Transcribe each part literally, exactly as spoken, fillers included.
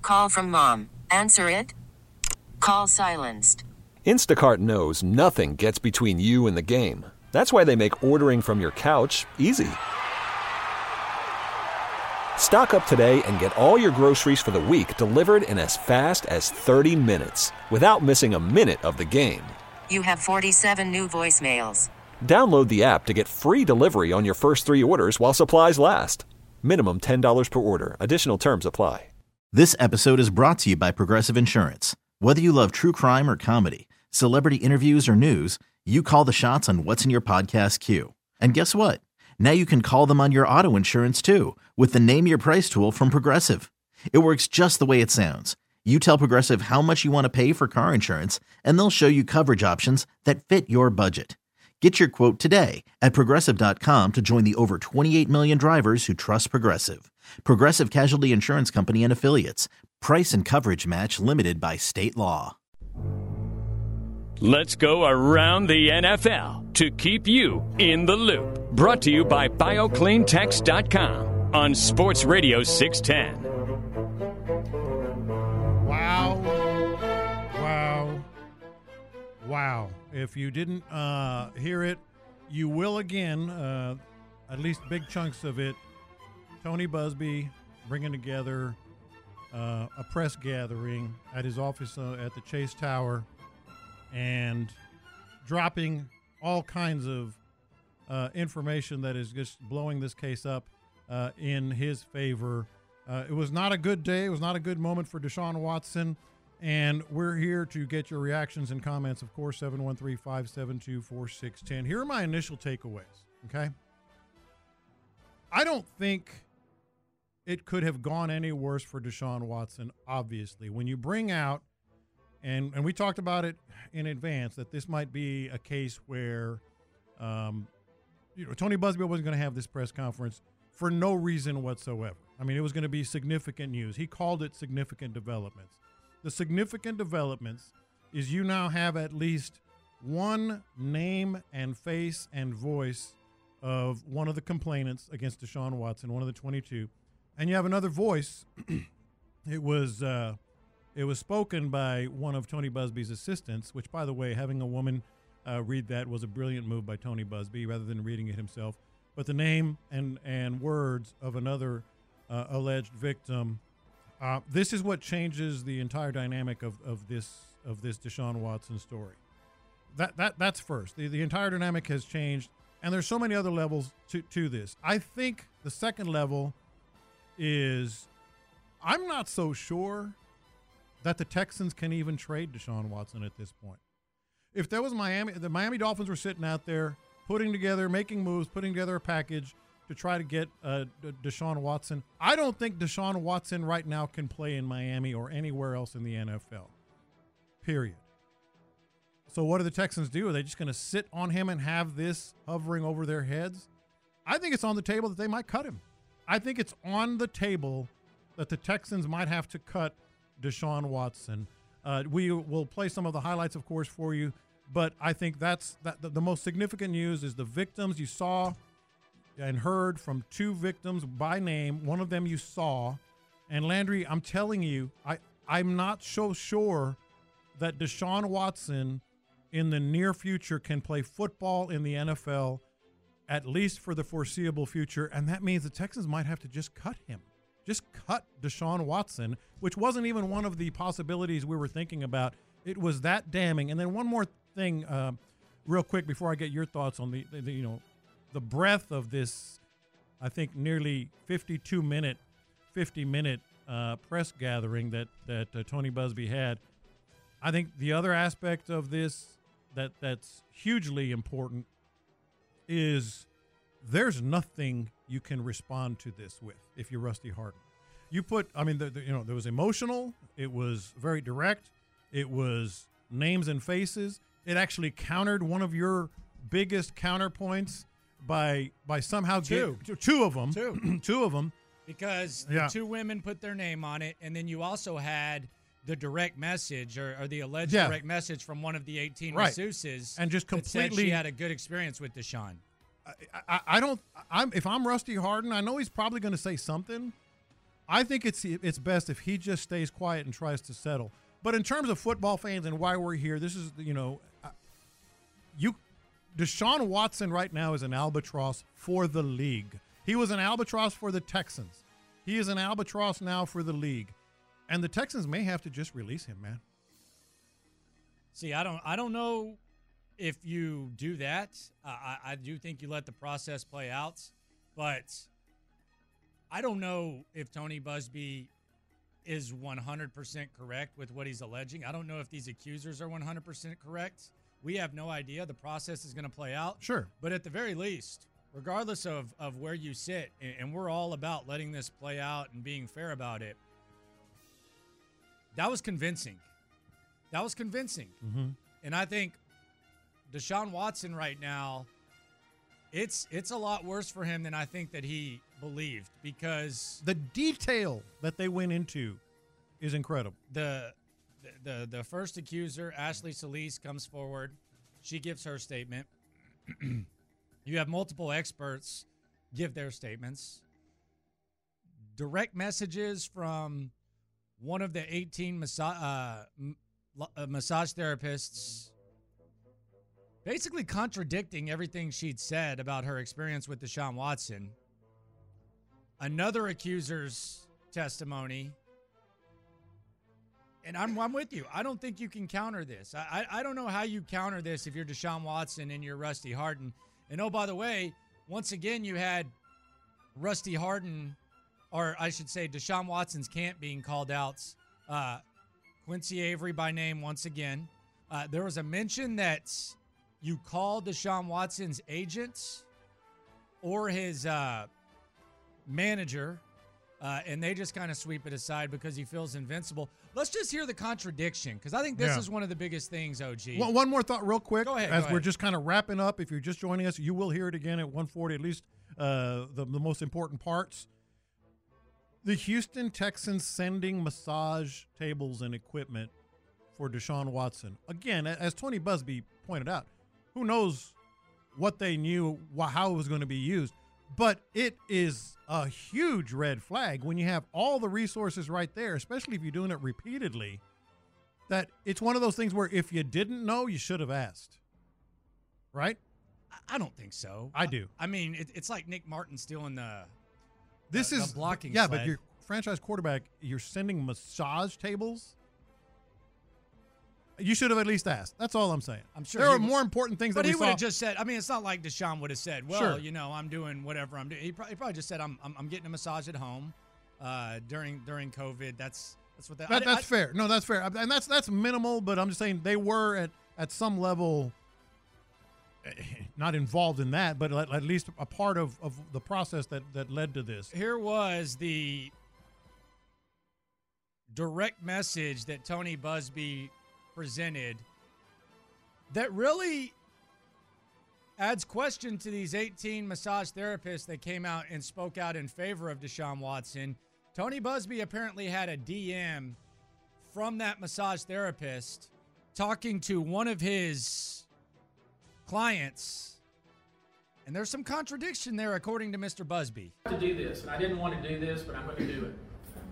Call from mom. Answer it. Call silenced. Instacart knows nothing gets between you and the game. That's why they make ordering from your couch easy. Stock up today and get all your groceries for the week delivered in as fast as thirty minutes without missing a minute of the game. You have forty-seven new voicemails. Download the app to get free delivery on your first three orders while supplies last. Minimum ten dollars per order. Additional terms apply. This episode is brought to you by Progressive Insurance. Whether you love true crime or comedy, celebrity interviews or news, you call the shots on what's in your podcast queue. And guess what? Now you can call them on your auto insurance too with the Name Your Price tool from Progressive. It works just the way it sounds. You tell Progressive how much you want to pay for car insurance, and they'll show you coverage options that fit your budget. Get your quote today at Progressive dot com to join the over twenty-eight million drivers who trust Progressive. Progressive Casualty Insurance Company and Affiliates. Price and coverage match limited by state law. Let's go around the N F L to keep you in the loop. Brought to you by Bio Clean Text dot com on Sports Radio six ten. Wow. Wow. Wow. If you didn't uh, hear it, you will again, uh, at least big chunks of it. Tony Buzbee bringing together uh, a press gathering at his office uh, at the Chase Tower and dropping all kinds of uh, information that is just blowing this case up uh, in his favor. Uh, it was not a good day. It was not a good moment for Deshaun Watson. And we're here to get your reactions and comments, of course, seven one three, five seven two, four six one zero. Here are my initial takeaways, okay? I don't think it could have gone any worse for Deshaun Watson, obviously. When you bring out, and, and we talked about it in advance, that this might be a case where um, you know, Tony Buzbee wasn't going to have this press conference for no reason whatsoever. I mean, it was going to be significant news. He called it significant developments. The significant developments is you now have at least one name and face and voice of one of the complainants against Deshaun Watson, one of the twenty-two, and you have another voice. It was uh, it was spoken by one of Tony Buzbee's assistants, which, by the way, having a woman uh, read that was a brilliant move by Tony Buzbee rather than reading it himself. But the name and, and words of another uh, alleged victim. Uh, this is what changes the entire dynamic of, of this of this Deshaun Watson story. That that that's first. The the entire dynamic has changed, and there's so many other levels to, to this. I think the second level is I'm not so sure that the Texans can even trade Deshaun Watson at this point. If there was Miami, the Miami Dolphins were sitting out there putting together, making moves, putting together a package to try to get uh, Deshaun Watson. I don't think Deshaun Watson right now can play in Miami or anywhere else in the N F L, period. So what do the Texans do? Are they just going to sit on him and have this hovering over their heads? I think it's on the table that they might cut him. I think it's on the table that the Texans might have to cut Deshaun Watson. Uh, we will play some of the highlights, of course, for you, but I think that's that, the, the most significant news is the victims you saw and heard from two victims by name. One of them you saw. And Landry, I'm telling you, I, I'm not so sure that Deshaun Watson in the near future can play football in the N F L, at least for the foreseeable future. And that means the Texans might have to just cut him. Just cut Deshaun Watson, which wasn't even one of the possibilities we were thinking about. It was that damning. And then one more thing, uh, real quick, before I get your thoughts on the, the, the you know, the breadth of this, I think, nearly fifty-two minute, fifty minute uh, press gathering that that uh, Tony Buzbee had. I think the other aspect of this that that's hugely important is there's nothing you can respond to this with if you're Rusty Hardin. You put, I mean, the, the, you know, there was emotional. It was very direct. It was names and faces. It actually countered one of your biggest counterpoints by by somehow two get, two of them two two of them because yeah. the two women put their name on it, and then you also had the direct message or, or the alleged yeah. direct message from one of the eighteen right. masseuses, and just completely that said she had a good experience with Deshaun. I, I, I don't. I'm if I'm Rusty Hardin, I know he's probably going to say something. I think it's it's best if he just stays quiet and tries to settle. But in terms of football fans and why we're here, this is, you know, you Deshaun Watson right now is an albatross for the league. He was an albatross for the Texans. He is an albatross now for the league. And the Texans may have to just release him, man. See, I don't I don't know if you do that. Uh, I, I do think you let the process play out. But I don't know if Tony Buzbee is one hundred percent correct with what he's alleging. I don't know if these accusers are one hundred percent correct. We have no idea. The process is going to play out. Sure. But at the very least, regardless of, of where you sit, and, and we're all about letting this play out and being fair about it, that was convincing. That was convincing. Mm-hmm. And I think Deshaun Watson right now, it's it's a lot worse for him than I think that he believed, because the detail that they went into is incredible. The the the, the first accuser, Ashley Solis, comes forward. She gives her statement. You have multiple experts give their statements. Direct messages from one of the eighteen massa- uh, m- uh, massage therapists basically contradicting everything she'd said about her experience with Deshaun Watson. Another accuser's testimony. And I'm, I'm with you. I don't think you can counter this. I, I I don't know how you counter this if you're Deshaun Watson and you're Rusty Hardin. And oh, by the way, once again, you had Rusty Hardin, or I should say Deshaun Watson's camp being called out. Uh, Quincy Avery by name once again. Uh, there was a mention that you called Deshaun Watson's agent or his uh, manager, uh, and they just kind of sweep it aside because he feels invincible. Let's just hear the contradiction, because I think this Yeah. is one of the biggest things, O G. Well, one more thought real quick. Go ahead, As go we're ahead. just kind of wrapping up. If you're just joining us, you will hear it again at one forty, at least uh, the, the most important parts. The Houston Texans sending massage tables and equipment for Deshaun Watson. Again, as Tony Buzbee pointed out, who knows what they knew, wh- how it was going to be used. But it is a huge red flag when you have all the resources right there, especially if you're doing it repeatedly, that it's one of those things where if you didn't know, you should have asked. Right? I don't think so. I do. I mean, it, it's like Nick Martin stealing the This the, is the blocking Yeah, sled. but your franchise quarterback, you're sending massage tables. You should have at least asked. That's all I'm saying. I'm sure there he are would- more important things But that he we would saw. have just said, I mean, it's not like Deshaun would have said, well, Sure. you know, I'm doing whatever I'm doing. He probably, he probably just said, I'm, I'm I'm getting a massage at home uh, during during COVID. That's that's what that, That, I- that's I- fair. No, that's fair. And that's that's minimal, but I'm just saying they were at, at some level eh, not involved in that, but at, at least a part of, of the process that, that led to this. Here was the direct message that Tony Buzbee presented that really adds question to these eighteen massage therapists that came out and spoke out in favor of Deshaun Watson. Tony Buzbee apparently had a D M from that massage therapist talking to one of his clients, and there's some contradiction there, according to Mister Buzbee. To do this, and I didn't want to do this, but I'm going to do it.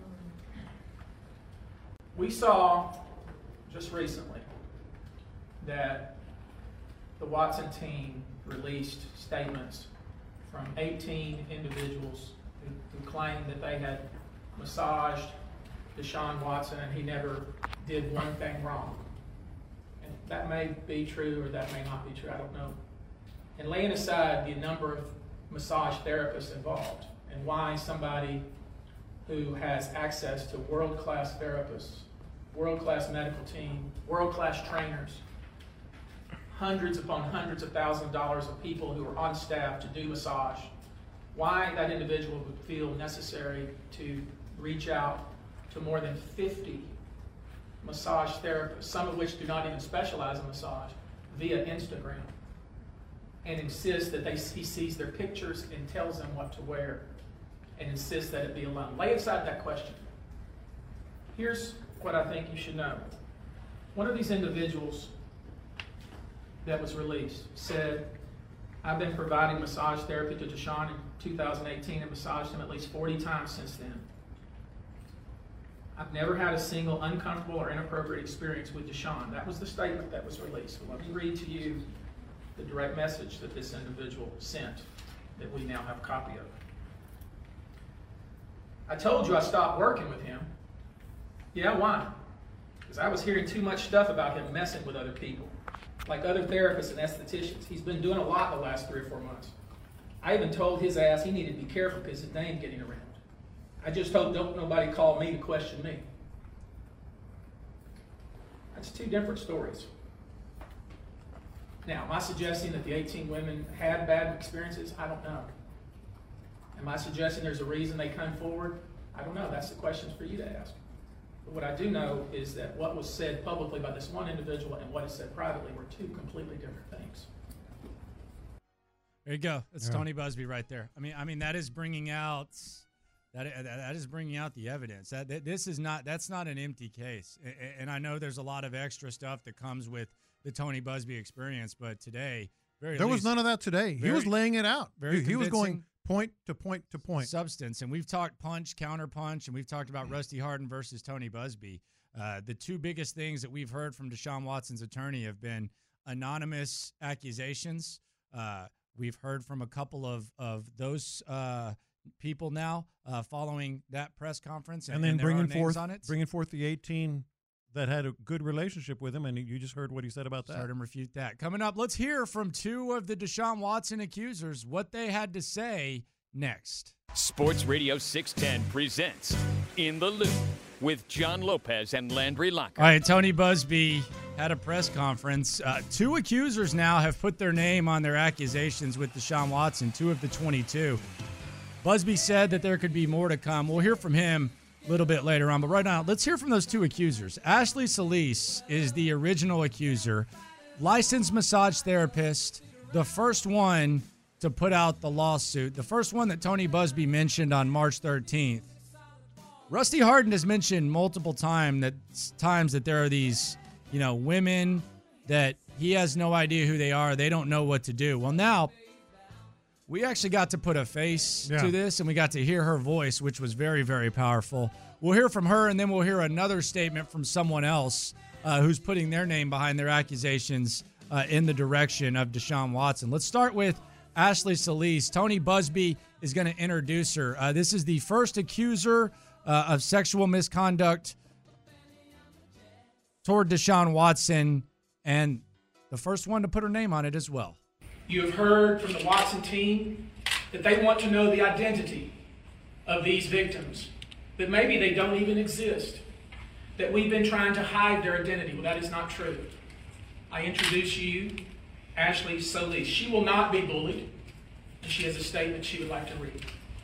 We saw just recently that the Watson team released statements from eighteen individuals who, who claimed that they had massaged Deshaun Watson and he never did one thing wrong. And that may be true or that may not be true, I don't know. And laying aside the number of massage therapists involved and why somebody who has access to world-class therapists, world-class medical team, world-class trainers, hundreds upon hundreds of thousands of dollars of people who are on staff to do massage, why that individual would feel necessary to reach out to more than fifty massage therapists, some of which do not even specialize in massage, via Instagram, and insist that they, he sees their pictures and tells them what to wear, and insists that it be alone. Lay aside that question. Here's what I think you should know. One of these individuals that was released said, I've been providing massage therapy to Deshaun in two thousand eighteen and massaged him at least forty times since then. I've never had a single uncomfortable or inappropriate experience with Deshaun. That was the statement that was released. Well, let me read to you the direct message that this individual sent that we now have a copy of. I told you I stopped working with him. Yeah, why? Because I was hearing too much stuff about him messing with other people, like other therapists and estheticians. He's been doing a lot the last three or four months. I even told his ass he needed to be careful because his name's getting around. I just hope don't nobody call me to question me. That's two different stories. Now, am I suggesting that the eighteen women had bad experiences? I don't know. Am I suggesting there's a reason they come forward? I don't know. That's the questions for you to ask. But what I do know is that what was said publicly by this one individual and what is said privately were two completely different things. There you go. That's Yeah. Tony Buzbee right there. I mean, I mean that is bringing out that that is bringing out the evidence. That, that this is not that's not an empty case. And I know there's a lot of extra stuff that comes with the Tony Buzbee experience, but today, very There was least, none of that today. He very- was laying it out. very He, he was going convincing point to point to point. substance. And we've talked punch, counter punch, and we've talked about Rusty Hardin versus Tony Buzbee. Uh, the two biggest things that we've heard from Deshaun Watson's attorney have been anonymous accusations. Uh, we've heard from a couple of of those uh, people now uh, following that press conference, and, and then and there are bringing names forth on it. bringing forth the eighteen that had a good relationship with him, and you just heard what he said about that. Heard him refute that. Coming up, let's hear from two of the Deshaun Watson accusers, what they had to say next. Sports Radio six ten presents In the Loop with John Lopez and Landry Locker. All right, Tony Buzbee had a press conference. Uh, two accusers now have put their name on their accusations with Deshaun Watson, two of the twenty-two. Buzbee said that there could be more to come. We'll hear from him a little bit later on, but right now, let's hear from those two accusers. Ashley Solis is the original accuser, licensed massage therapist, the first one to put out the lawsuit, the first one that Tony Buzbee mentioned on March thirteenth. Rusty Hardin has mentioned multiple time that, times that there are these, you know, women that he has no idea who they are. They don't know what to do. Well, now we actually got to put a face Yeah. to this, and we got to hear her voice, which was very, very powerful. We'll hear from her, and then we'll hear another statement from someone else uh, who's putting their name behind their accusations uh, in the direction of Deshaun Watson. Let's start with Ashley Solis. Tony Buzbee is going to introduce her. Uh, this is the first accuser uh, of sexual misconduct toward Deshaun Watson, and the first one to put her name on it as well. You have heard from the Watson team that they want to know the identity of these victims, that maybe they don't even exist, that we've been trying to hide their identity. Well, that is not true. I introduce you, Ashley Solis. She will not be bullied, and she has a statement she would like to read.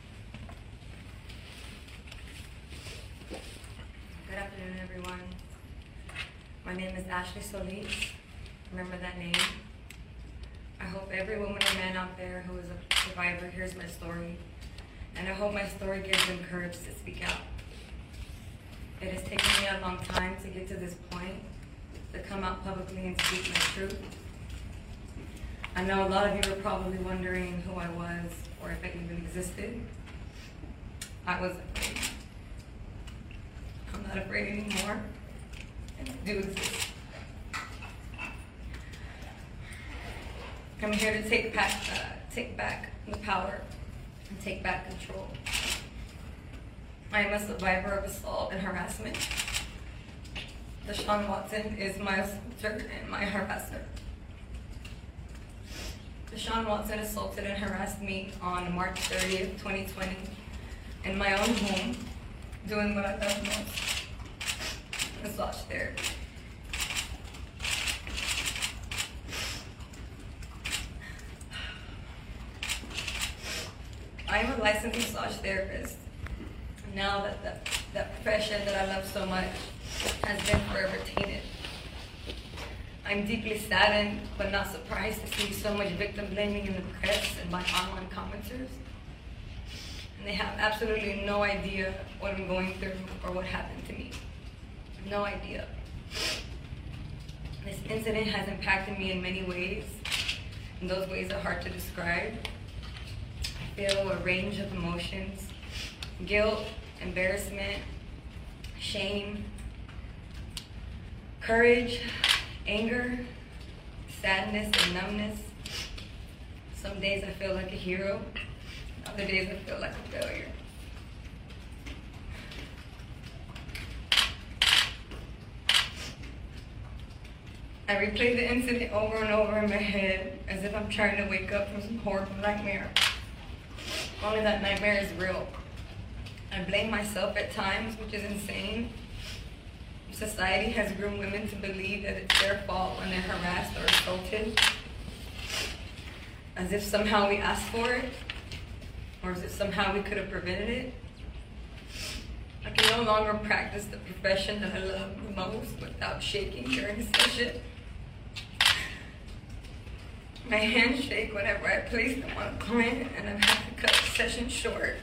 Good afternoon, everyone. My name is Ashley Solis. Remember that name. I hope every woman or man out there who is a survivor hears my story, and I hope my story gives them courage to speak out. It has taken me a long time to get to this point, to come out publicly and speak my truth. I know a lot of you are probably wondering who I was or if I even existed. I was afraid. I'm not afraid anymore, and I do exist. I'm here to take back, uh, take back the power and take back control. I am a survivor of assault and harassment. Deshaun Watson is my assaulter and my harasser. Deshaun Watson assaulted and harassed me on March thirtieth, twenty twenty, in my own home, doing what I love most, massage therapy. I am a licensed massage therapist. Now that the, that profession that I love so much has been forever tainted. I'm deeply saddened, but not surprised to see so much victim blaming in the press and by online commenters. And they have absolutely no idea what I'm going through or what happened to me. No idea. This incident has impacted me in many ways, and those ways are hard to describe. I feel a range of emotions: guilt, embarrassment, shame, courage, anger, sadness, and numbness. Some days I feel like a hero, other days I feel like a failure. I replay the incident over and over in my head as if I'm trying to wake up from some horrible nightmare. Only that nightmare is real. I blame myself at times, which is insane. Society has groomed women to believe that it's their fault when they're harassed or assaulted, as if somehow we asked for it, or as if somehow we could have prevented it. I can no longer practice the profession that I love the most without shaking during a session. My hands shake whenever I place them on a client, and I've had to cut the session short.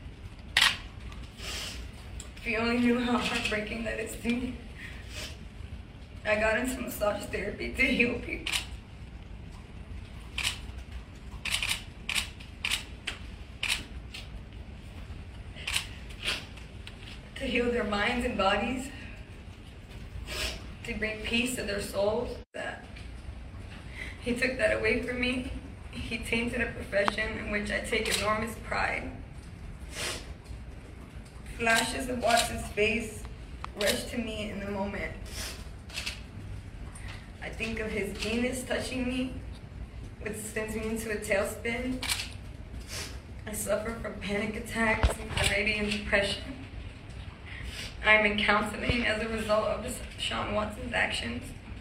If you only knew how heartbreaking that is to me. I got into massage therapy to heal people. To heal their minds and bodies. To bring peace to their souls. That he took that away from me. He tainted a profession in which I take enormous pride. Flashes of Watson's face rush to me in the moment. I think of his penis touching me, which sends me into a tailspin. I suffer from panic attacks, anxiety, and depression. I am in counseling as a result of Deshaun Watson's actions.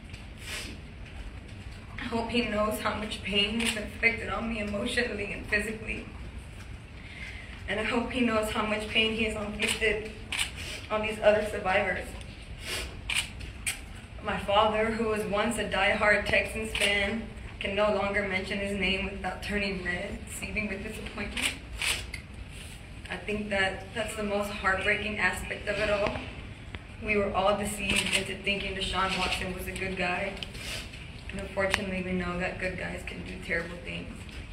I hope he knows how much pain he's inflicted on me emotionally and physically. And I hope he knows how much pain he has inflicted on these other survivors. My father, who was once a diehard Texans fan, can no longer mention his name without turning red, seething with disappointment. I think that that's the most heartbreaking aspect of it all. We were all deceived into thinking Deshaun Watson was a good guy. And unfortunately, we know that good guys can do terrible things.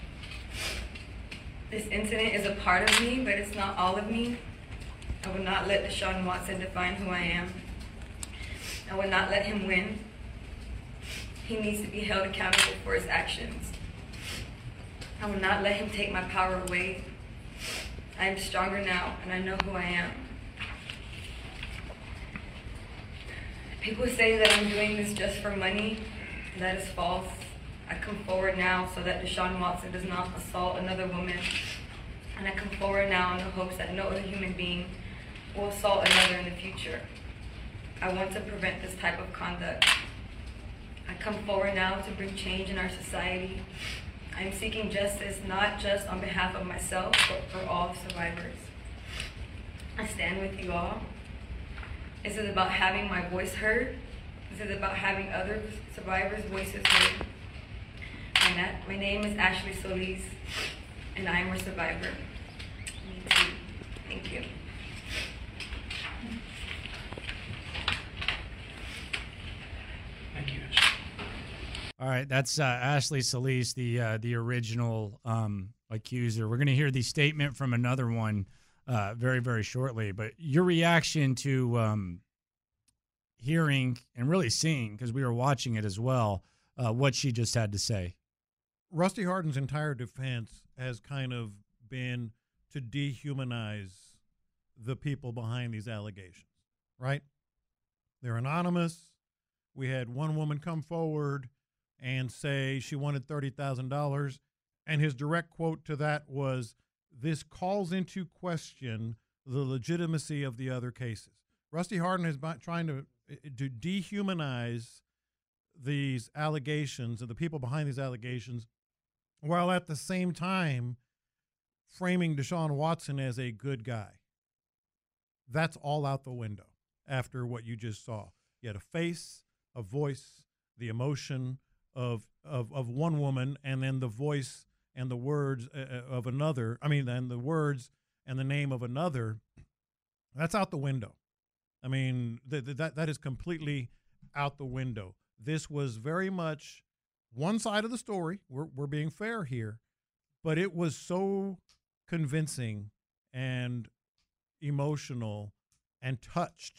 This incident is a part of me, but it's not all of me. I will not let Deshaun Watson define who I am. I will not let him win. He needs to be held accountable for his actions. I will not let him take my power away. I am stronger now, and I know who I am. People say that I'm doing this just for money. That is false. I come forward now so that Deshaun Watson does not assault another woman. And I come forward now in the hopes that no other human being will assault another in the future. I want to prevent this type of conduct. I come forward now to bring change in our society. I am seeking justice not just on behalf of myself, but for all survivors. I stand with you all. Is it about having my voice heard? Is it about having other survivors' voices heard? My, na- my name is Ashley Solis, and I am a survivor. Me too. Thank you. Thank you. All right, that's uh, Ashley Solis, the uh, the original um, accuser. We're going to hear the statement from another one uh, very, very shortly. But your reaction to um, hearing and really seeing, because we were watching it as well, uh, what she just had to say. Rusty Hardin's entire defense has kind of been to dehumanize the people behind these allegations, right? They're anonymous. We had one woman come forward and say she wanted thirty thousand dollars, and his direct quote to that was, "This calls into question the legitimacy of the other cases." Rusty Hardin has been trying to, to dehumanize these allegations and the people behind these allegations, while at the same time framing Deshaun Watson as a good guy. That's all out the window after what you just saw. You had a face, a voice, the emotion of of of one woman, and then the voice and the words of another. I mean, and the words and the name of another. That's out the window. I mean, th- th- that that is completely out the window. This was very much one side of the story. We're we're being fair here, but it was so convincing and emotional and touched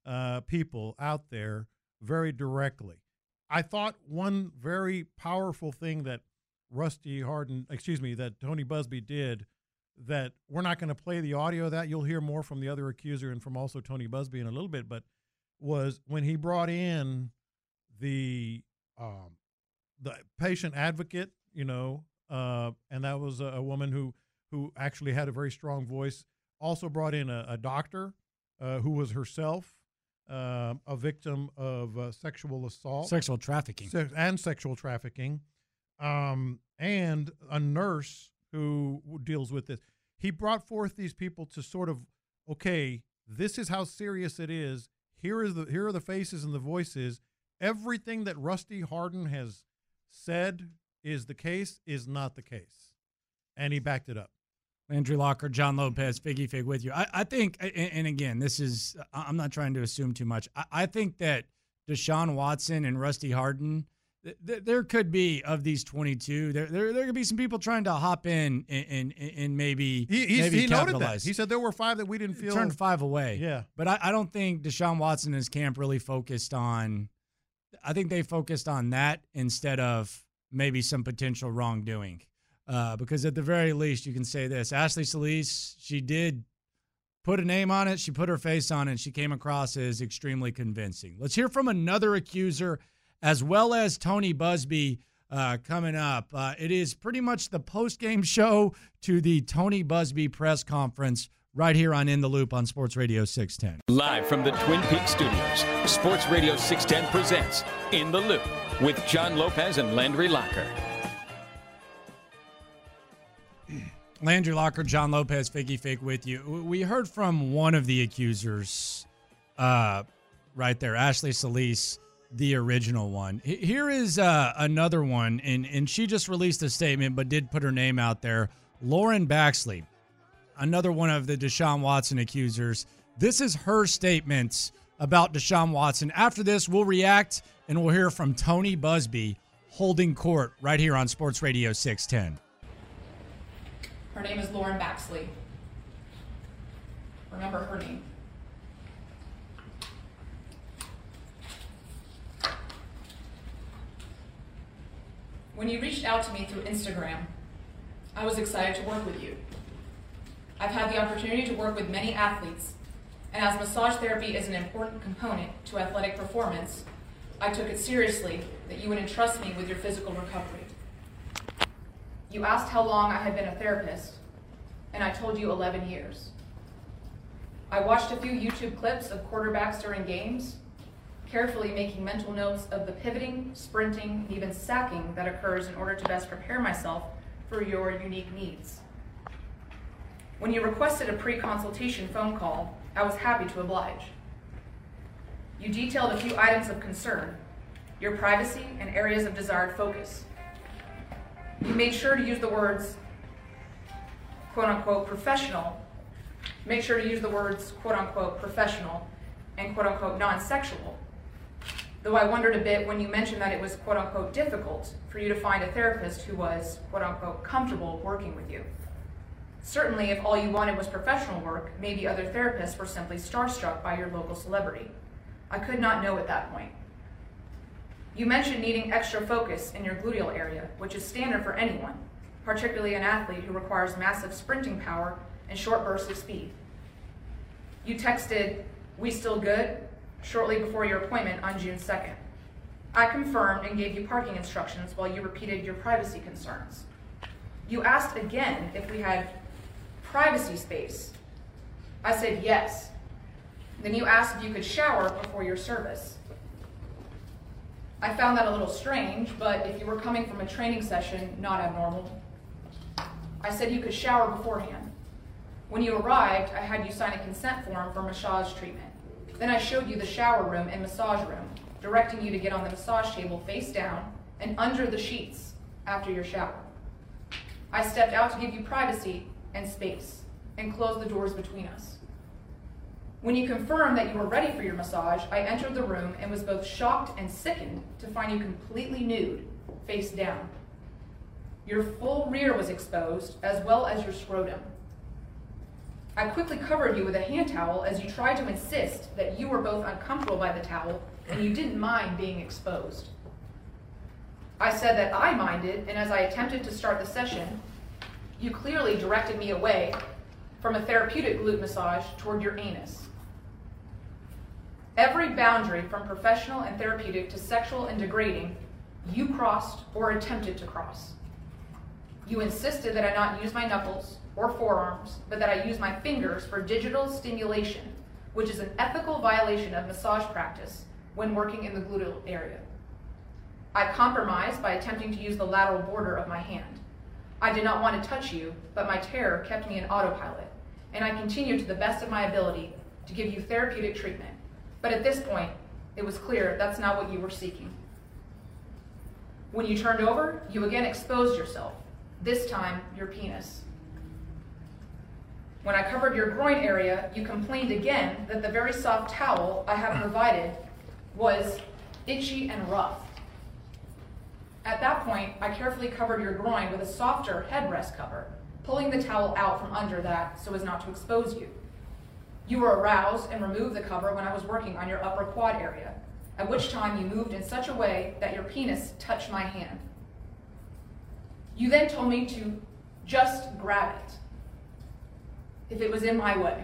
uh, people out there very directly. I thought one very powerful thing that Rusty Hardin, excuse me, that Tony Buzbee did, that we're not going to play the audio of that. You'll hear more from the other accuser and from also Tony Buzbee in a little bit, but was when he brought in the um, the patient advocate, you know, uh, and that was a, a woman who who actually had a very strong voice. Also brought in a, a doctor uh, who was herself uh, a victim of uh, sexual assault, sexual trafficking, se- and sexual trafficking, um, and a nurse who deals with this. He brought forth these people to sort of, okay, this is how serious it is. Here is the here are the faces and the voices. Everything that Rusty Hardin has said is the case is not the case, and he backed it up. Landry Locker, John Lopez, Figgy Fig with you. I, I think, and, and again, this is, I'm not trying to assume too much. I, I think that Deshaun Watson and Rusty Hardin, th- th- there could be, of these twenty-two, there there, there could be some people trying to hop in and, and, and maybe, he, maybe he capitalize. noted that. He said there were five that we didn't feel. Turned five away. Yeah. But I, I don't think Deshaun Watson and his camp really focused on, I think they focused on that instead of maybe some potential wrongdoing. Uh, because at the very least, you can say this. Ashley Solis, she did put a name on it. She put her face on it. She came across as extremely convincing. Let's hear from another accuser as well as Tony Buzbee uh, coming up. Uh, it is pretty much the post-game show to the Tony Buzbee press conference right here on In the Loop on Sports Radio six ten. Live from the Twin Peaks studios, Sports Radio six ten presents In the Loop with John Lopez and Landry Locker. Landry Locker, John Lopez, Figgy Fig with you. We heard from one of the accusers uh, right there, Ashley Solis, the original one. Here is uh, another one, and, and she just released a statement but did put her name out there. Lauren Baxley, another one of the Deshaun Watson accusers. This is her statements about Deshaun Watson. After this, we'll react, and we'll hear from Tony Buzbee holding court right here on Sports Radio six ten. Her name is Lauren Baxley. Remember her name. When you reached out to me through Instagram, I was excited to work with you. I've had the opportunity to work with many athletes, and as massage therapy is an important component to athletic performance, I took it seriously that you would entrust me with your physical recovery. You asked how long I had been a therapist, and I told you eleven years. I watched a few YouTube clips of quarterbacks during games, carefully making mental notes of the pivoting, sprinting, and even sacking that occurs in order to best prepare myself for your unique needs. When you requested a pre-consultation phone call, I was happy to oblige. You detailed a few items of concern, your privacy and areas of desired focus. You made sure to use the words, quote unquote, professional, make sure to use the words, quote unquote, professional and quote unquote, non-sexual. Though I wondered a bit when you mentioned that it was quote unquote, difficult for you to find a therapist who was quote unquote, comfortable working with you. Certainly, if all you wanted was professional work, maybe other therapists were simply starstruck by your local celebrity. I could not know at that point. You mentioned needing extra focus in your gluteal area, which is standard for anyone, particularly an athlete who requires massive sprinting power and short bursts of speed. You texted, "We still good?" shortly before your appointment on June second. I confirmed and gave you parking instructions while you repeated your privacy concerns. You asked again if we had privacy space. I said yes. Then you asked if you could shower before your service. I found that a little strange, but if you were coming from a training session, not abnormal. I said you could shower beforehand. When you arrived, I had you sign a consent form for massage treatment. Then I showed you the shower room and massage room, directing you to get on the massage table face down and under the sheets after your shower. I stepped out to give you privacy and space and closed the doors between us. When you confirmed that you were ready for your massage, I entered the room and was both shocked and sickened to find you completely nude, face down. Your full rear was exposed, as well as your scrotum. I quickly covered you with a hand towel as you tried to insist that you were both uncomfortable by the towel and you didn't mind being exposed. I said that I minded, and as I attempted to start the session, you clearly directed me away from a therapeutic glute massage toward your anus. Every boundary from professional and therapeutic to sexual and degrading, you crossed or attempted to cross. You insisted that I not use my knuckles or forearms, but that I use my fingers for digital stimulation, which is an ethical violation of massage practice when working in the gluteal area. I compromised by attempting to use the lateral border of my hand. I did not want to touch you, but my terror kept me in autopilot, and I continued to the best of my ability to give you therapeutic treatment. But at this point, it was clear that's not what you were seeking. When you turned over, you again exposed yourself, this time your penis. When I covered your groin area, you complained again that the very soft towel I have provided was itchy and rough. At that point, I carefully covered your groin with a softer headrest cover, pulling the towel out from under that so as not to expose you. You were aroused and removed the cover when I was working on your upper quad area, at which time you moved in such a way that your penis touched my hand. You then told me to just grab it, if it was in my way.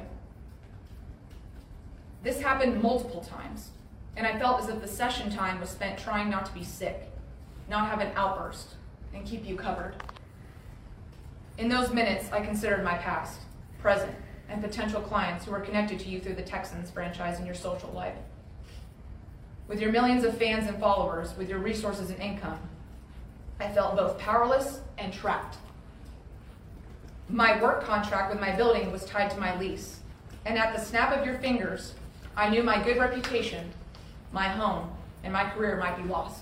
This happened multiple times, and I felt as if the session time was spent trying not to be sick, not have an outburst, and keep you covered. In those minutes, I considered my past, present, and potential clients who were connected to you through the Texans franchise in your social life. With your millions of fans and followers, with your resources and income, I felt both powerless and trapped. My work contract with my building was tied to my lease, and at the snap of your fingers, I knew my good reputation, my home, and my career might be lost.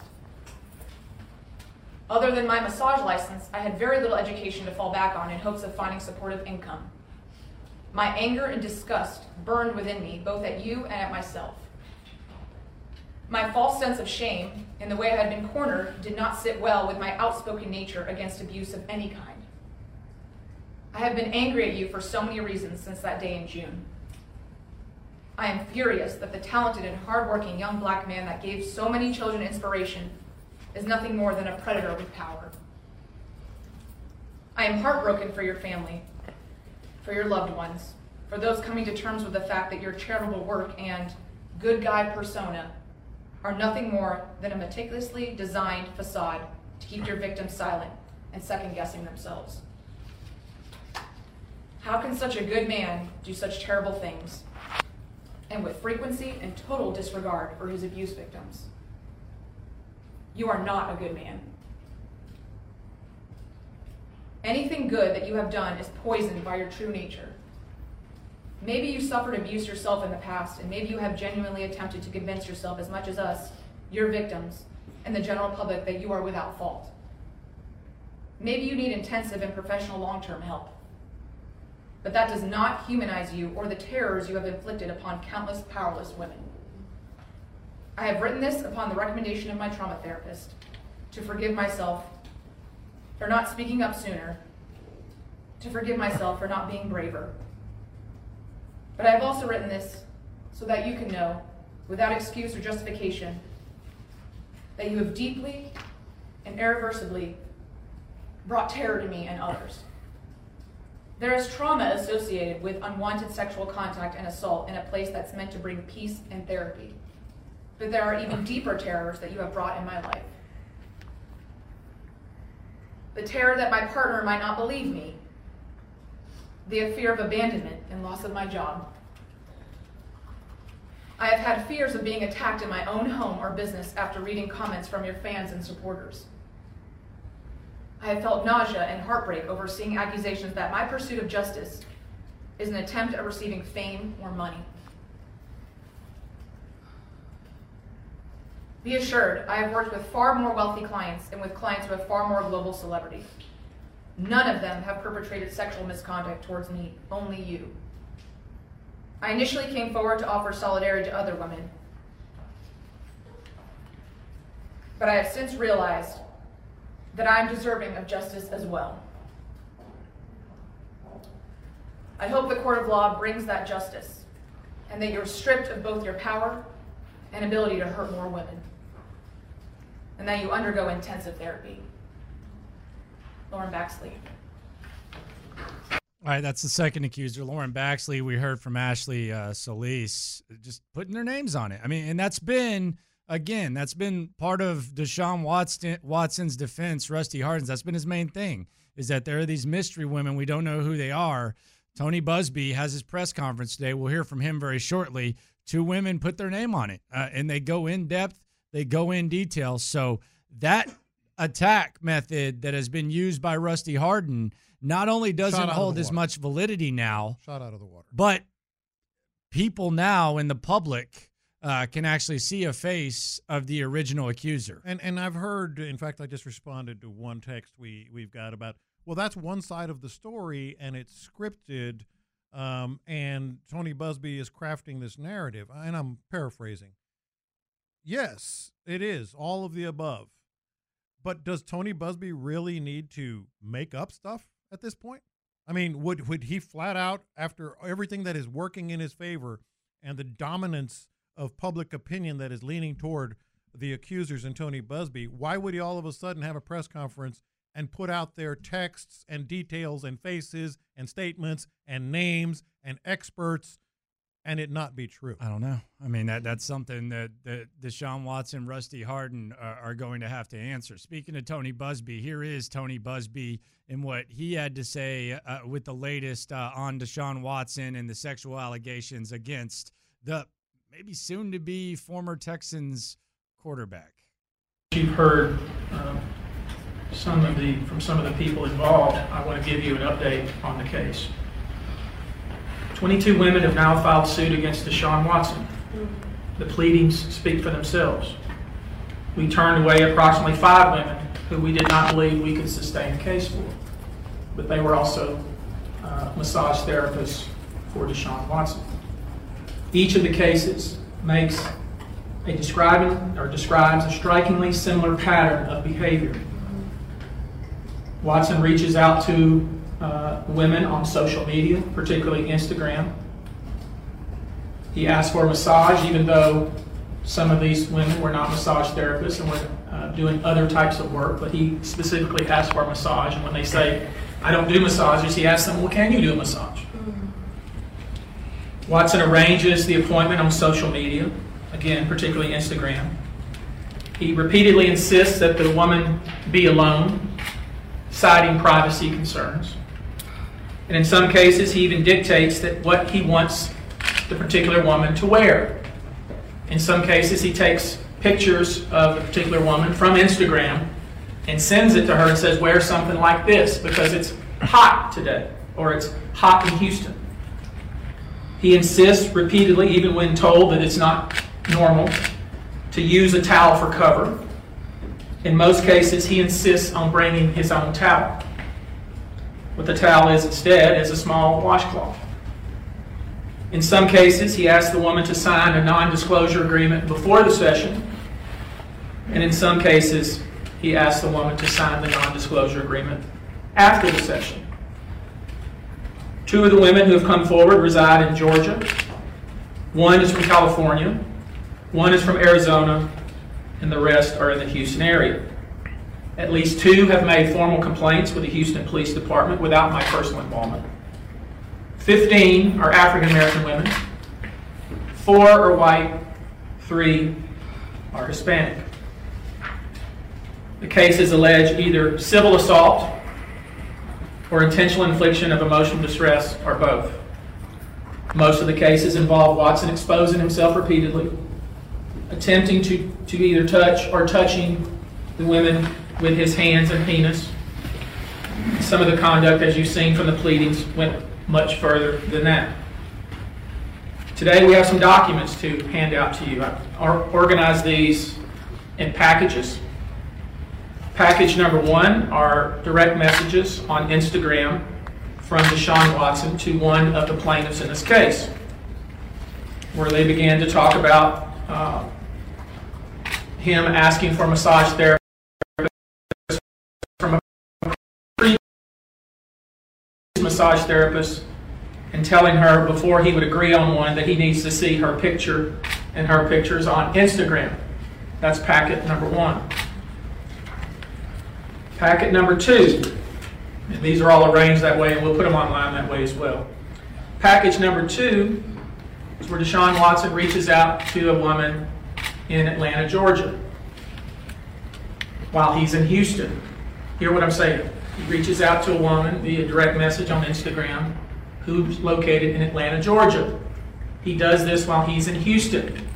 Other than my massage license, I had very little education to fall back on in hopes of finding supportive income. My anger and disgust burned within me, both at you and at myself. My false sense of shame in the way I had been cornered did not sit well with my outspoken nature against abuse of any kind. I have been angry at you for so many reasons since that day in June. I am furious that the talented and hardworking young black man that gave so many children inspiration is nothing more than a predator with power. I am heartbroken for your family, for your loved ones, for those coming to terms with the fact that your charitable work and good guy persona are nothing more than a meticulously designed facade to keep your victims silent and second-guessing themselves. How can such a good man do such terrible things, and with frequency and total disregard for his abuse victims? You are not a good man. Anything good that you have done is poisoned by your true nature. Maybe you suffered abuse yourself in the past, and maybe you have genuinely attempted to convince yourself as much as us, your victims, and the general public that you are without fault. Maybe you need intensive and professional long-term help. But that does not humanize you or the terrors you have inflicted upon countless powerless women. I have written this upon the recommendation of my trauma therapist to forgive myself for not speaking up sooner, to forgive myself for not being braver. But I have also written this so that you can know, without excuse or justification, that you have deeply and irreversibly brought terror to me and others. There is trauma associated with unwanted sexual contact and assault in a place that's meant to bring peace and therapy. But there are even deeper terrors that you have brought in my life. The terror that my partner might not believe me. The fear of abandonment and loss of my job. I have had fears of being attacked in my own home or business after reading comments from your fans and supporters. I have felt nausea and heartbreak over seeing accusations that my pursuit of justice is an attempt at receiving fame or money. Be assured, I have worked with far more wealthy clients and with clients who have far more global celebrity. None of them have perpetrated sexual misconduct towards me, only you. I initially came forward to offer solidarity to other women, but I have since realized that I am deserving of justice as well. I hope the court of law brings that justice and that you're stripped of both your power and ability to hurt more women, and that you undergo intensive therapy. Lauren Baxley. All right, that's the second accuser, Lauren Baxley. We heard from Ashley uh, Solis, just putting their names on it. I mean, and that's been, again, that's been part of Deshaun Watson, Watson's defense, Rusty Hardin's. That's been his main thing, is that there are these mystery women. We don't know who they are. Tony Busby has his press conference today. We'll hear from him very shortly. Two women put their name on it, uh, and they go in depth. They go in detail. So that attack method that has been used by Rusty Hardin not only doesn't hold as much validity now, shot out of the water, but people now in the public uh, can actually see a face of the original accuser. And and I've heard, in fact, I just responded to one text we, we've got about, well, that's one side of the story, and it's scripted, um, and Tony Busby is crafting this narrative. And I'm paraphrasing. Yes, it is, all of the above. But does Tony Busby really need to make up stuff at this point? I mean, would would he flat out, after everything that is working in his favor and the dominance of public opinion that is leaning toward the accusers and Tony Busby, why would he all of a sudden have a press conference and put out their texts and details and faces and statements and names and experts and it not be true? I don't know. I mean, that that's something that, that Deshaun Watson, Rusty Hardin are, are going to have to answer. Speaking of Tony Busby, here is Tony Busby and what he had to say uh, with the latest uh, on Deshaun Watson and the sexual allegations against the maybe soon-to-be former Texans quarterback. You've heard um, some of the from some of the people involved. I want to give you an update on the case. twenty-two women have now filed suit against Deshaun Watson. The pleadings speak for themselves. We turned away approximately five women who we did not believe we could sustain a case for, but they were also uh, massage therapists for Deshaun Watson. Each of the cases makes a describing or describes a strikingly similar pattern of behavior. Watson reaches out to uh, women on social media, particularly Instagram. He asks for a massage, even though some of these women were not massage therapists and were uh, doing other types of work, but he specifically asked for a massage. And when they say, I don't do massages, he asks them, well, can you do a massage? Watson arranges the appointment on social media, again, particularly Instagram. He repeatedly insists that the woman be alone, citing privacy concerns. And in some cases, he even dictates that what he wants the particular woman to wear. In some cases, he takes pictures of the particular woman from Instagram and sends it to her and says, wear something like this because it's hot today, or it's hot in Houston. He insists repeatedly, even when told that it's not normal, to use a towel for cover. In most cases, he insists on bringing his own towel. What the towel is instead is a small washcloth. In some cases, he asks the woman to sign a non-disclosure agreement before the session, and in some cases, he asks the woman to sign the non-disclosure agreement after the session. Two of the women who have come forward reside in Georgia. One is from California, one is from Arizona, and the rest are in the Houston area. At least two have made formal complaints with the Houston Police Department without my personal involvement. Fifteen are African American women, four are white, three are Hispanic. The cases allege either civil assault or intentional infliction of emotional distress, or both. Most of the cases involve Watson exposing himself repeatedly, attempting to, to either touch or touching the women with his hands and penis. Some of the conduct, as you've seen from the pleadings, went much further than that. Today we have some documents to hand out to you. I've organized these in packages. Package number one are direct messages on Instagram from Deshaun Watson to one of the plaintiffs in this case, where they began to talk about uh, him asking for massage therapy from a previous massage therapist and telling her before he would agree on one that he needs to see her picture and her pictures on Instagram. That's packet number one. Packet number two, and these are all arranged that way, and we'll put them online that way as well. Package number two is where Deshaun Watson reaches out to a woman in Atlanta, Georgia, while he's in Houston. Hear what I'm saying. He reaches out to a woman via direct message on Instagram who's located in Atlanta, Georgia. He does this while he's in Houston.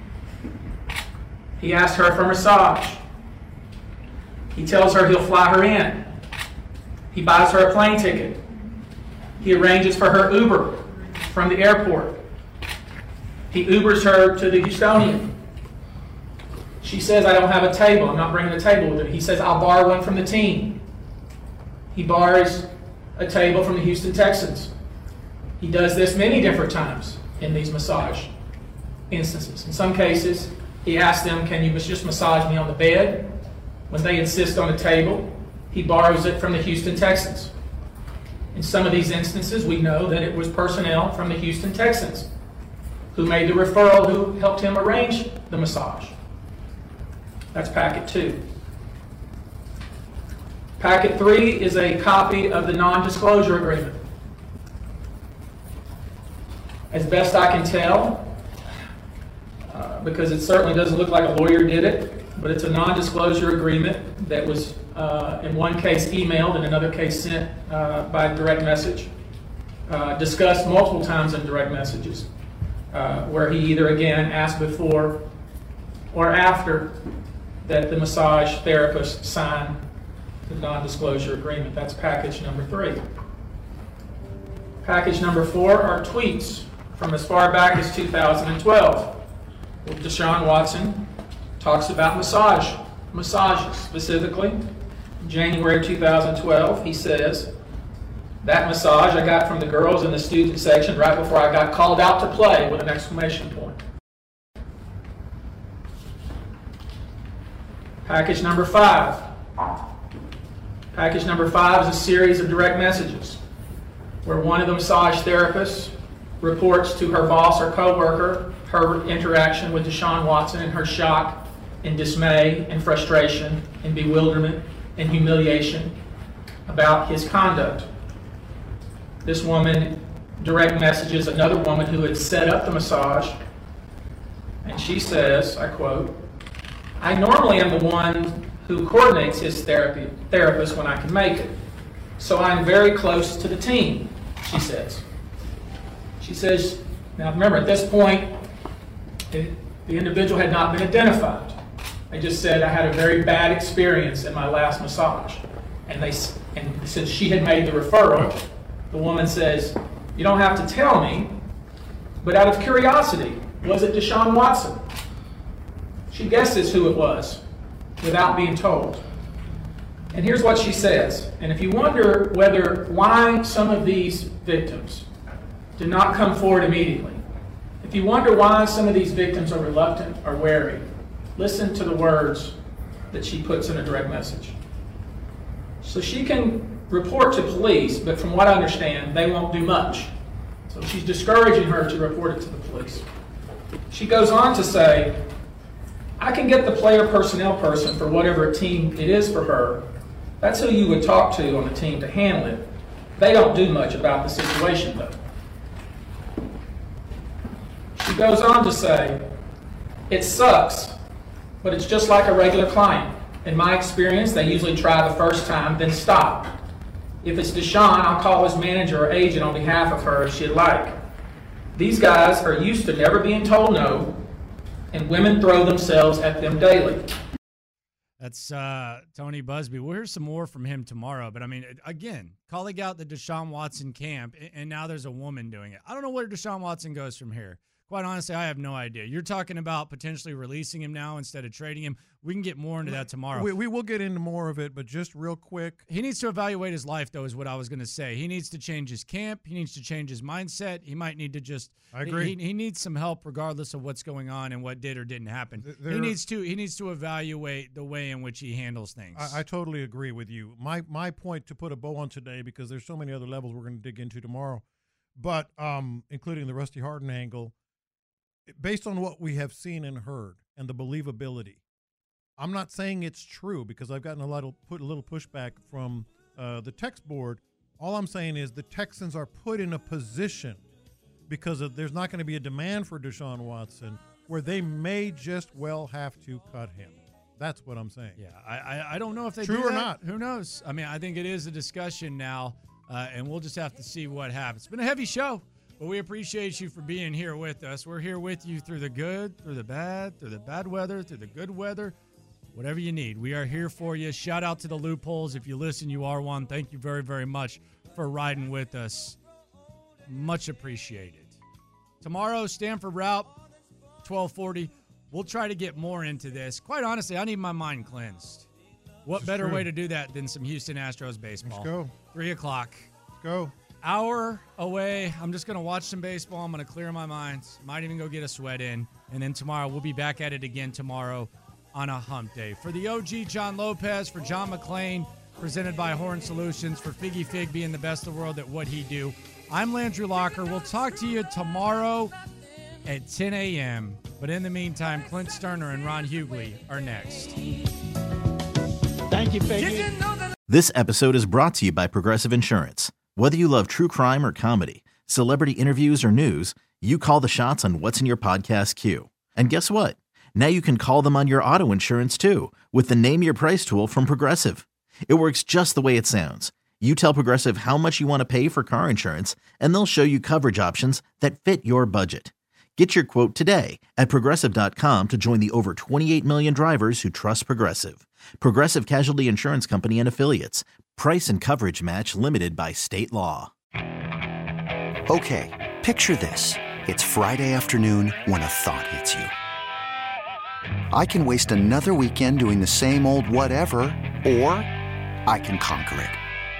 He asks her for a massage. He tells her he'll fly her in. He buys her a plane ticket. He arranges for her Uber from the airport. He Ubers her to the Houstonian. She says, I don't have a table. I'm not bringing a table with me. He says, I'll borrow one from the team. He borrows a table from the Houston Texans. He does this many different times in these massage instances. In some cases, he asks them, can you just massage me on the bed? When they insist on a table, he borrows it from the Houston Texans. In some of these instances, we know that it was personnel from the Houston Texans who made the referral, who helped him arrange the massage. That's packet two. Packet three is a copy of the non-disclosure agreement. As best I can tell, uh, because it certainly doesn't look like a lawyer did it, but it's a non-disclosure agreement that was, uh, in one case, emailed, in another case, sent uh, by direct message, uh, discussed multiple times in direct messages, uh, where he either, again, asked before or after that the massage therapist signed the non-disclosure agreement. That's package number three. Package number four are tweets from as far back as two thousand twelve. Deshaun Watson talks about massage, massages specifically. In January two thousand twelve, he says, that massage I got from the girls in the student section right before I got called out to play, with an exclamation point. Package number five. Package number five is a series of direct messages where one of the massage therapists reports to her boss or coworker her interaction with Deshaun Watson and her shock and dismay and frustration and bewilderment and humiliation about his conduct. This woman direct messages another woman who had set up the massage, and she says, I quote, I normally am the one who coordinates his therapy therapist when I can make it. So I'm very close to the team, she says. She says, now remember, at this point, it, the individual had not been identified. They just said, I had a very bad experience in my last massage. And they, and since she had made the referral, the woman says, you don't have to tell me, but out of curiosity, was it Deshaun Watson? She guesses who it was without being told. And here's what she says. And if you wonder whether why some of these victims do not come forward immediately, if you wonder why some of these victims are reluctant or wary, listen to the words that she puts in a direct message. So she can report to police, but from what I understand, they won't do much. So she's discouraging her to report it to the police. She goes on to say, I can get the player personnel person for whatever team it is for her. That's who you would talk to on the team to handle it. They don't do much about the situation, though. She goes on to say, it sucks, but it's just like a regular client. In my experience, they usually try the first time, then stop. If it's Deshaun, I'll call his manager or agent on behalf of her if she'd like. These guys are used to never being told no, and women throw themselves at them daily. That's uh, Tony Busby. We'll hear some more from him tomorrow. But, I mean, again, calling out the Deshaun Watson camp, and now there's a woman doing it. I don't know where Deshaun Watson goes from here. Quite honestly, I have no idea. You're talking about potentially releasing him now instead of trading him. We can get more into that tomorrow. We, we will get into more of it, but just real quick. He needs to evaluate his life, though, is what I was going to say. He needs to change his camp. He needs to change his mindset. He might need to just I agree. He, he needs some help regardless of what's going on and what did or didn't happen. There, he needs to he needs to evaluate the way in which he handles things. I, I totally agree with you. My, my point to put a bow on today, because there's so many other levels we're going to dig into tomorrow, but um, including the Rusty Hardin angle, based on what we have seen and heard and the believability, I'm not saying it's true because I've gotten a lot of put a little pushback from uh, the text board. All I'm saying is the Texans are put in a position because of, there's not going to be a demand for Deshaun Watson where they may just well have to cut him. That's what I'm saying. Yeah, I I, I don't know if they True do or that. not. Who knows? I mean, I think it is a discussion now, uh, and we'll just have to see what happens. It's been a heavy show, but we appreciate you for being here with us. We're here with you through the good, through the bad, through the bad weather, through the good weather, whatever you need. We are here for you. Shout out to the Loopholes. If you listen, you are one. Thank you very, very much for riding with us. Much appreciated. Tomorrow, Stanford route, twelve forty. We'll try to get more into this. Quite honestly, I need my mind cleansed. What This is better true. way to do that than some Houston Astros baseball? Let's go. Three o'clock. Let's go. Hour away. I'm just going to watch some baseball. I'm going to clear my mind. Might even go get a sweat in. And then tomorrow, we'll be back at it again tomorrow on a hump day. For the O G, John Lopez, for John McClain, presented by Horn Solutions, for Figgy Fig being the best in the world at what he do, I'm Landry Locker. We'll talk to you tomorrow at ten a.m. But in the meantime, Clint Sterner and Ron Hughley are next. Thank you, Figgy. This episode is brought to you by Progressive Insurance. Whether you love true crime or comedy, celebrity interviews or news, you call the shots on what's in your podcast queue. And guess what? Now you can call them on your auto insurance too with the Name Your Price tool from Progressive. It works just the way it sounds. You tell Progressive how much you want to pay for car insurance, and they'll show you coverage options that fit your budget. Get your quote today at Progressive dot com to join the over twenty-eight million drivers who trust Progressive. Progressive Casualty Insurance Company and Affiliates. Price and coverage match limited by state law. Okay, picture this. It's Friday afternoon when a thought hits you. I can waste another weekend doing the same old whatever, or I can conquer it.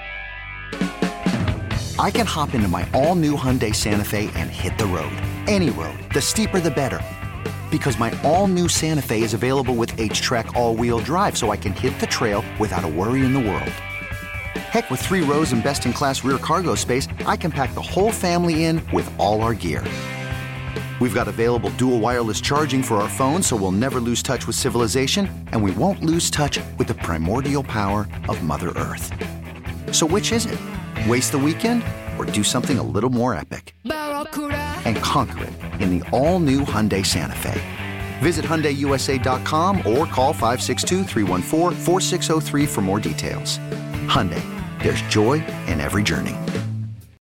I can hop into my all-new Hyundai Santa Fe and hit the road. Any road. The steeper, the better. Because my all-new Santa Fe is available with H-Track all-wheel drive, so I can hit the trail without a worry in the world. Heck, with three rows and best-in-class rear cargo space, I can pack the whole family in with all our gear. We've got available dual wireless charging for our phones, so we'll never lose touch with civilization, and we won't lose touch with the primordial power of Mother Earth. So which is it? Waste the weekend or do something a little more epic? And conquer it in the all-new Hyundai Santa Fe. Visit Hyundai U S A dot com or call five six two, three one four, four six zero three for more details. Hyundai, there's joy in every journey.